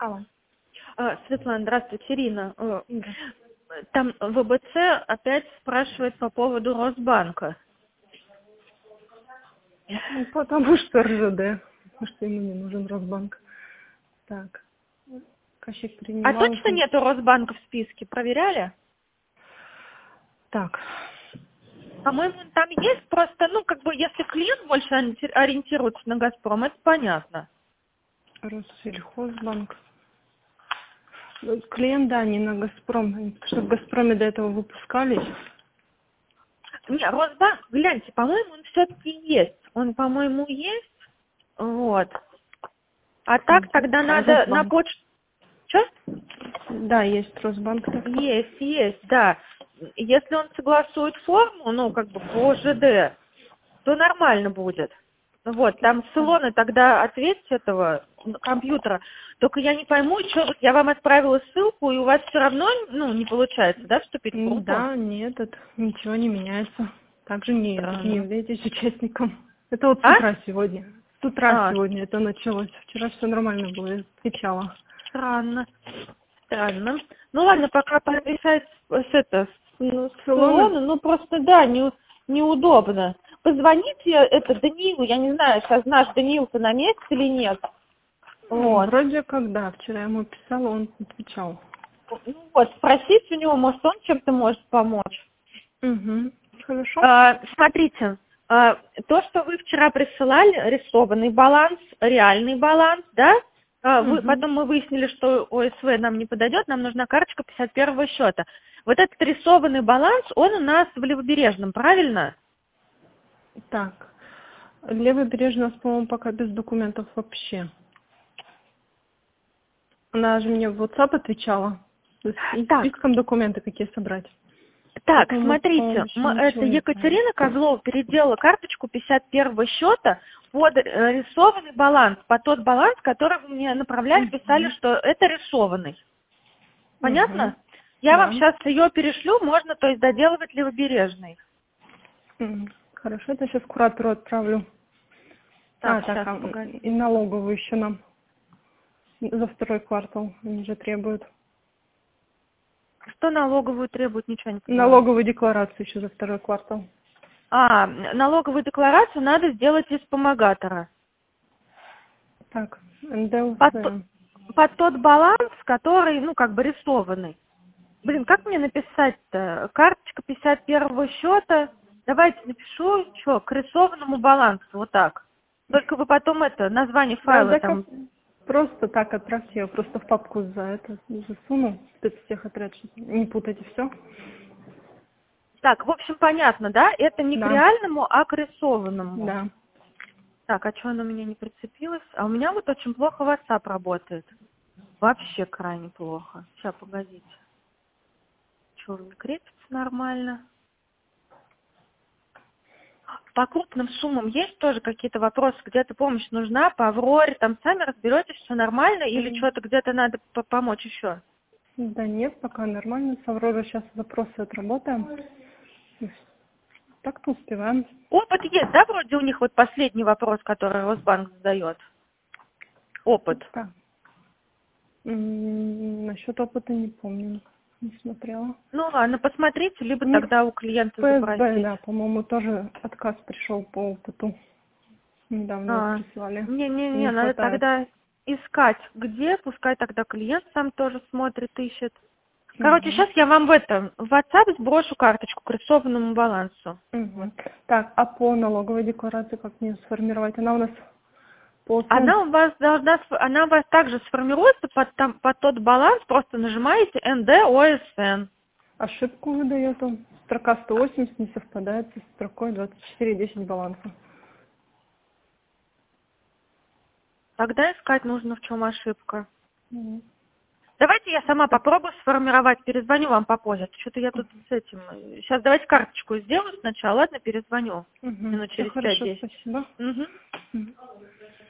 Алло. Светлана, здравствуйте, Ирина. Да. Там ВБЦ опять спрашивает по поводу Росбанка. Ну, потому что РЖД. Потому что ему не нужен Росбанк. Так. Кощик А принимал. точно нету Росбанка в списке? Проверяли? Так. По-моему, он там есть, просто, если клиент больше ориентируется на «Газпром», это понятно. Россельхозбанк. Клиент, да, не на Газпром. Потому что в Газпроме до этого выпускались. Не, Росбанк, гляньте, по-моему, он все-таки есть. Он, по-моему, есть. Вот. А так тогда надо на Росбанк. почту... Что? Да, есть Росбанк. Так. Есть, да. Если он согласует форму, по ЖД, то нормально будет. Вот, там с Илоны тогда ответь этого компьютера. Только я не пойму, что вот я вам отправила ссылку, и у вас все равно, не получается, да, вступить в группу? Да, нет, это ничего не меняется. Также не Странно. являетесь участником. Это вот с А? утра сегодня. С утра А, сегодня это началось. Вчера все нормально было, я отвечала. странно. Странно. Ну ладно, пока решать с Илона? Илоной, просто да, неудобно. Позвоните Даниилу, я не знаю, сейчас наш Даниил-то на месте или нет. Вот. Вроде как да. Вчера я ему писала, он отвечал. Спросите у него, может, он чем-то может помочь. Угу. Хорошо. Смотрите, то, что вы вчера присылали, рисованный баланс, реальный баланс, да? Потом мы выяснили, что ОСВ нам не подойдет, нам нужна карточка 51-го счета. Вот этот рисованный баланс, он у нас в Левобережном, правильно? Так. Левобережный у нас, по-моему, пока без документов вообще. Она же мне в WhatsApp отвечала. То есть и Так. списком документы какие собрать. Так, Поэтому мы, смотрите, по-моему, еще это ничего не знаем. Екатерина Козлова переделала карточку 51-го счета под рисованный баланс, под тот баланс, который вы мне направляли, писали, что это рисованный. Понятно? Я вам Да. сейчас ее перешлю, можно, то есть, доделывать Левобережный. Хорошо, это сейчас куратору отправлю. Так, сейчас, погоди. И налоговую еще нам за второй квартал они же требуют. Что налоговую требует, ничего не поняла. Налоговую декларацию еще за второй квартал. Налоговую декларацию надо сделать из вспомогатора. Так, НДЛС. Под тот баланс, который, рисованный. Как мне написать-то? Карточка 51-го счета. Давайте напишу, к рисованному балансу, вот так. Только вы потом название файла там... Просто так отправьте, я просто в папку засуну, спецтехотряд, не путайте все. Так, в общем, понятно, да? Это не Да. к реальному, а к рисованному. Да. Так, а что оно у меня не прицепилось? А у меня вот очень плохо WhatsApp работает. Вообще крайне плохо. Сейчас, погодите. Что, он не крепится нормально? По крупным суммам есть тоже какие-то вопросы? Где-то помощь нужна? По Авроре? Там сами разберетесь, все нормально? Или что-то где-то надо помочь еще? Да нет, пока нормально. С Авророй сейчас запросы отработаем. Так-то успеваем. Опыт есть, да, вроде у них вот последний вопрос, который Росбанк задает? Опыт. Да. Насчет опыта не помню. Не смотрела. Ну ладно, посмотрите, либо Нет, тогда у клиента ФСБ, запросить. да, по-моему, тоже отказ пришел по опыту. Недавно прислали. Не, надо тогда искать, где, пускай тогда клиент сам тоже смотрит, ищет. Короче, сейчас я вам в WhatsApp сброшу карточку к рисованному балансу. Так, а по налоговой декларации как мне сформировать? Она у нас Она у вас также сформируется под тот баланс, просто нажимаете НД ОСН. Ошибку выдает он. Строка 180 не совпадает со строкой 2410 баланса. Тогда искать нужно, в чем ошибка. Давайте я сама попробую сформировать, перезвоню вам попозже. Что-то я тут с этим... Сейчас давайте карточку сделаю сначала, ладно, перезвоню. Минут через 5-10. Спасибо.